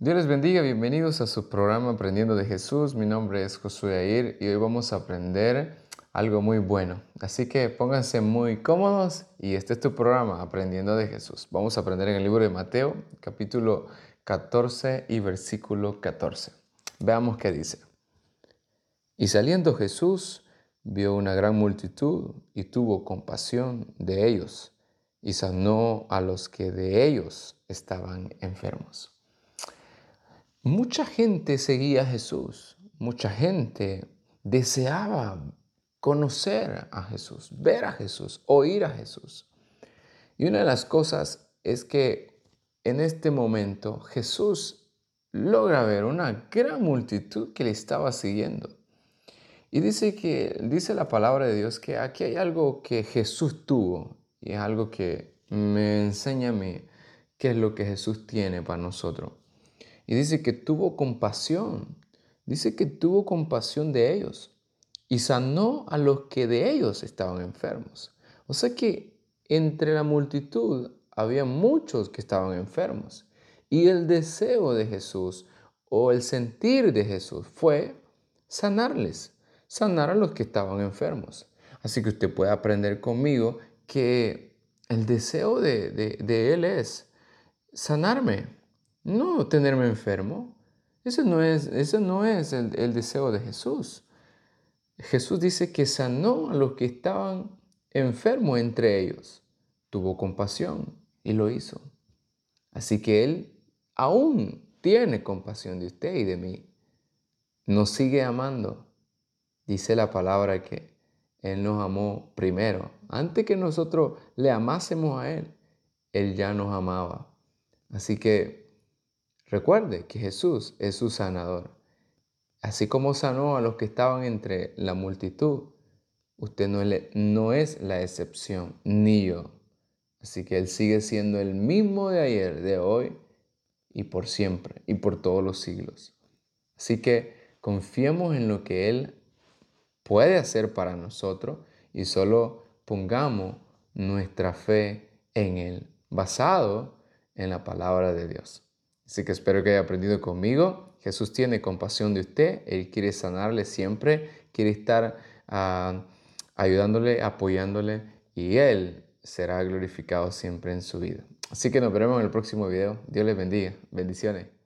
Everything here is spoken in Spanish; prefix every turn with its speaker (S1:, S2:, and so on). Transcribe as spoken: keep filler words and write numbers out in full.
S1: Dios les bendiga, bienvenidos a su programa Aprendiendo de Jesús. Mi nombre es Josué Air y hoy vamos a aprender algo muy bueno. Así que pónganse muy cómodos y este es tu programa Aprendiendo de Jesús. Vamos a aprender en el libro de Mateo, capítulo catorce y versículo catorce. Veamos qué dice. Y saliendo Jesús, vio una gran multitud y tuvo compasión de ellos y sanó a los que de ellos estaban enfermos. Mucha gente seguía a Jesús, mucha gente deseaba conocer a Jesús, ver a Jesús, oír a Jesús. Y una de las cosas es que en este momento Jesús logra ver una gran multitud que le estaba siguiendo. Y dice que dice la palabra de Dios que aquí hay algo que Jesús tuvo y es algo que me enseña a mí qué es lo que Jesús tiene para nosotros. Y dice que tuvo compasión. Dice que tuvo compasión de ellos y sanó a los que de ellos estaban enfermos. O sea que entre la multitud había muchos que estaban enfermos. Y el deseo de Jesús o el sentir de Jesús fue sanarles, sanar a los que estaban enfermos. Así que usted puede aprender conmigo que el deseo de, de, de Él es sanarme, no tenerme enfermo. Ese no es, ese no es el, el deseo de Jesús. Jesús dice que sanó a los que estaban enfermos entre ellos. Tuvo compasión y lo hizo. Así que Él aún tiene compasión de usted y de mí. Nos sigue amando. Dice la palabra que Él nos amó primero. Antes que nosotros le amásemos a Él, Él ya nos amaba. Así que recuerde que Jesús es su sanador. Así como sanó a los que estaban entre la multitud, usted no es, no es la excepción, ni yo. Así que Él sigue siendo el mismo de ayer, de hoy y por siempre y por todos los siglos. Así que confiemos en lo que Él puede hacer para nosotros y solo pongamos nuestra fe en Él, basado en la palabra de Dios. Así que espero que haya aprendido conmigo. Jesús tiene compasión de usted, Él quiere sanarle siempre, quiere estar uh, ayudándole, apoyándole y Él será glorificado siempre en su vida. Así que nos veremos en el próximo video. Dios les bendiga. Bendiciones.